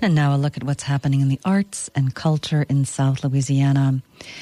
And now a look at what's happening in the arts and culture in South Louisiana.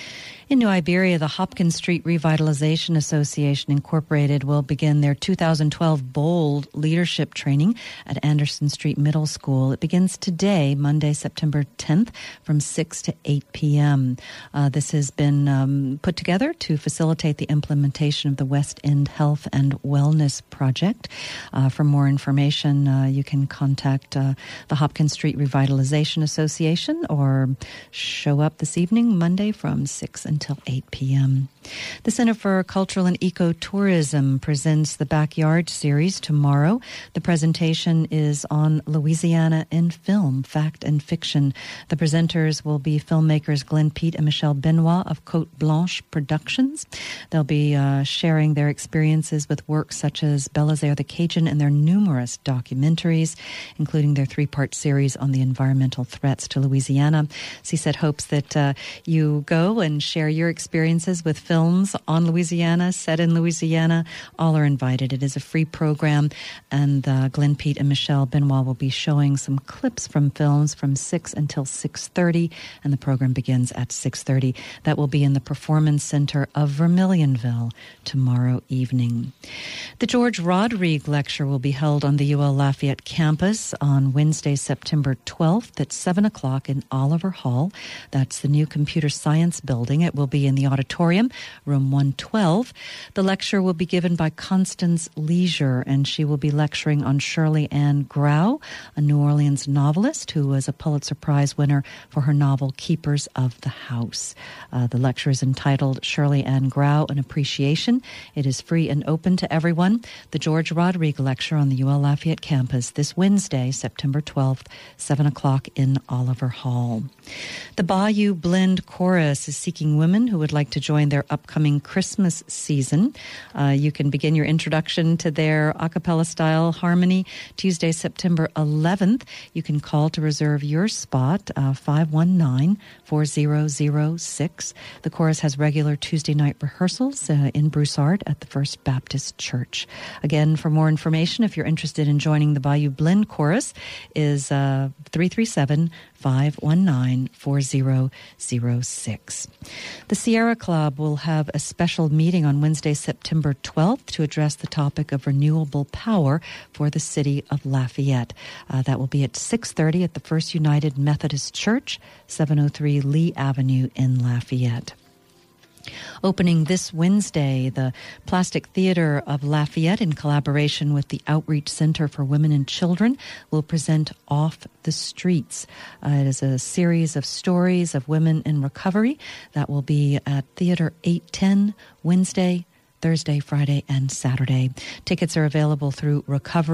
In New Iberia, the Hopkins Street Revitalization Association Incorporated will begin their 2012 BOLD leadership training at Anderson Street Middle School. It begins today, Monday, September 10th, from 6 to 8 p.m. This has been put together to facilitate the implementation of the West End Health and Wellness Project. For more information, you can contact the Hopkins Street Revitalization Association or show up this evening, Monday, from 6 until 8 p.m. The Center for Cultural and Ecotourism presents the Backyard Series tomorrow. The presentation is on Louisiana in film, fact and fiction. The presenters will be filmmakers Glenn Pete and Michelle Benoit of Cote Blanche Productions. They'll be sharing their experiences with works such as Belizaire the Cajun and their numerous documentaries, including their 3-part series on the environmental threats to Louisiana. CSET hopes that you go and share your experiences with films on Louisiana, set in Louisiana. All are invited. It is a free program, and Glenn Pete and Michelle Benoit will be showing some clips from films from 6 until 6:30, and the program begins at 6:30. That will be in the Performance Center of Vermilionville tomorrow evening. The George Rodrigue Lecture will be held on the UL Lafayette campus on Wednesday, September 12th at 7 o'clock in Oliver Hall. That's the new computer science building. It will be in the auditorium, room 112. The lecture will be given by Constance Leisure, and she will be lecturing on Shirley Ann Grau, a New Orleans novelist who was a Pulitzer Prize winner for her novel Keepers of the House. The lecture is entitled Shirley Ann Grau, An Appreciation. It is free and open to everyone. The George Rodrigue Lecture on the UL Lafayette campus this Wednesday, September 12th, 7 o'clock in Oliver Hall. The Bayou Blend Chorus is seeking women who would like to join their upcoming Christmas season. You can begin your introduction to their a cappella style harmony Tuesday, September 11th. You can call to reserve your spot, 519-4006. The chorus has regular Tuesday night rehearsals in Broussard at the First Baptist Church. Again, for more information, if you're interested in joining the Bayou Blend Chorus, is 337-519-4006. The Sierra Club will have a special meeting on Wednesday, September 12th to address the topic of renewable power for the city of Lafayette. That will be at 6:30 at the First United Methodist Church, 703 Lee Avenue in Lafayette. Opening this Wednesday, the Plastic Theater of Lafayette, in collaboration with the Outreach Center for Women and Children, will present Off the Streets. It is a series of stories of women in recovery that will be at Theater 810 Wednesday, Thursday, Friday, and Saturday. Tickets are available through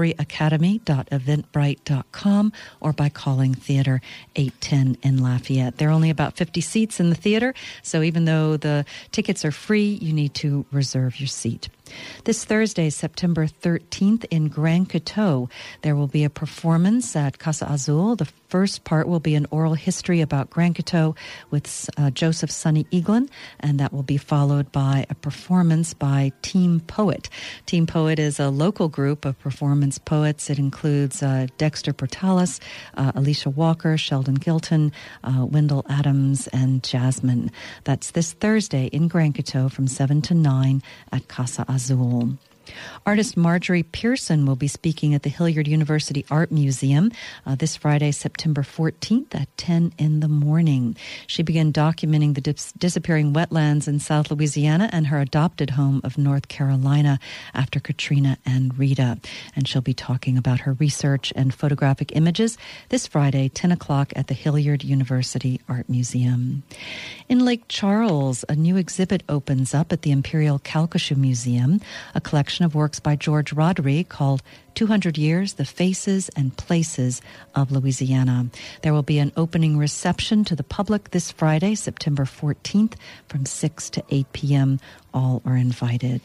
recoveryacademy.eventbrite.com or by calling Theater 810 in Lafayette. There are only about 50 seats in the theater, so even though the tickets are free, you need to reserve your seat. This Thursday, September 13th, in Grand Coteau, there will be a performance at Casa Azul. The first part will be an oral history about Grand Coteau with Joseph Sonny Eaglin, and that will be followed by a performance by Team Poet. Team Poet is a local group of performance poets. It includes Dexter Portales, Alicia Walker, Sheldon Gilton, Wendell Adams, and Jasmine. That's this Thursday in Grand Coteau from 7 to 9 at Casa Azul. Artist Marjorie Pearson will be speaking at the Hilliard University Art Museum this Friday, September 14th at 10 in the morning. She began documenting the disappearing wetlands in South Louisiana and her adopted home of North Carolina after Katrina and Rita. And she'll be talking about her research and photographic images this Friday, 10 o'clock at the Hilliard University Art Museum. In Lake Charles, a new exhibit opens up at the Imperial Calcasieu Museum, a collection of works by George Rodrigue called 200 Years, the Faces and Places of Louisiana. There will be an opening reception to the public this Friday, September 14th from 6 to 8 p.m. All are invited.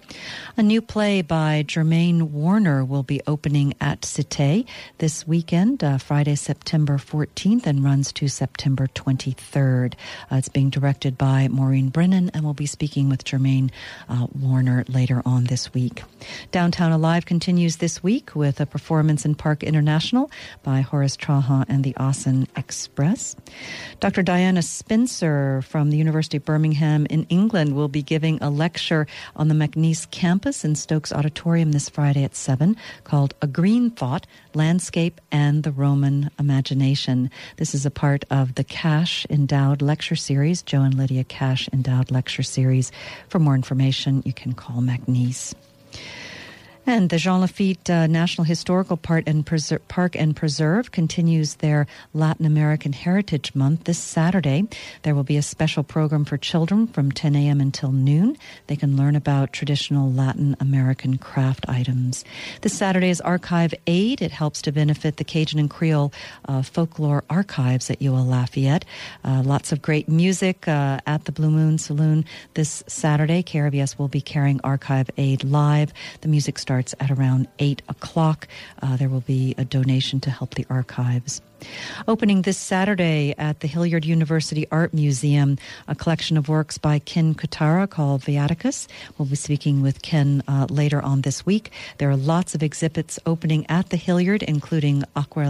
A new play by Jermaine Warner will be opening at Cité this weekend, Friday, September 14th, and runs to September 23rd. It's being directed by Maureen Brennan, and we'll be speaking with Jermaine Warner later on this week. Downtown Alive continues this week with a performance in Park International by Horace Trahan and the Austin Express. Dr. Diana Spencer from the University of Birmingham in England will be giving a lecture on the McNeese campus in Stokes Auditorium this Friday at 7 called A Green Thought, Landscape and the Roman Imagination. This is a part of the Cash Endowed Lecture Series, Joe and Lydia Cash Endowed Lecture Series. For more information, you can call McNeese. And the Jean Lafitte National Historical Park and Preserve continues their Latin American Heritage Month this Saturday. There will be a special program for children from 10 a.m. until noon. They can learn about traditional Latin American craft items. This Saturday is Archive Aid. It helps to benefit the Cajun and Creole folklore archives at UL Lafayette. Lots of great music at the Blue Moon Saloon this Saturday. KRVS will be carrying Archive Aid live. The music starts at around 8 o'clock. There will be a donation to help the archives. Opening this Saturday at the Hilliard University Art Museum, a collection of works by Ken Kutara called Viaticus. We'll be speaking with Ken later on this week. There are lots of exhibits opening at the Hilliard, including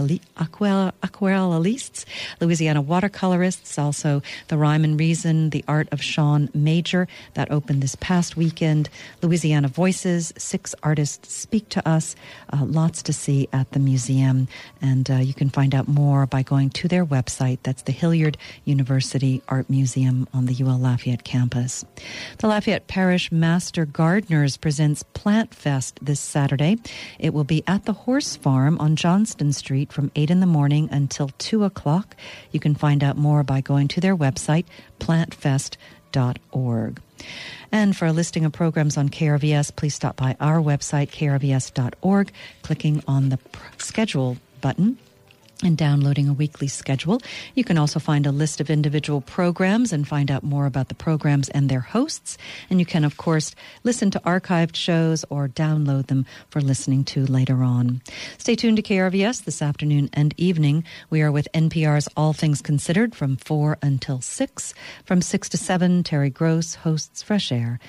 aquarellists, Louisiana watercolorists, also The Rhyme and Reason, The Art of Sean Major, that opened this past weekend, Louisiana Voices, 6 artists speak to us, lots to see at the museum, and you can find out more by going to their website. That's the Hilliard University Art Museum on the UL Lafayette campus. The Lafayette Parish Master Gardeners presents Plant Fest this Saturday. It will be at the Horse Farm on Johnston Street from 8 in the morning until 2 o'clock. You can find out more by going to their website, plantfest.org. And for a listing of programs on KRVS, please stop by our website, krvs.org, clicking on the schedule button and downloading a weekly schedule. You can also find a list of individual programs and find out more about the programs and their hosts. And you can, of course, listen to archived shows or download them for listening to later on. Stay tuned to KRVS this afternoon and evening. We are with NPR's All Things Considered from 4 until 6. From 6 to 7, Terry Gross hosts Fresh Air.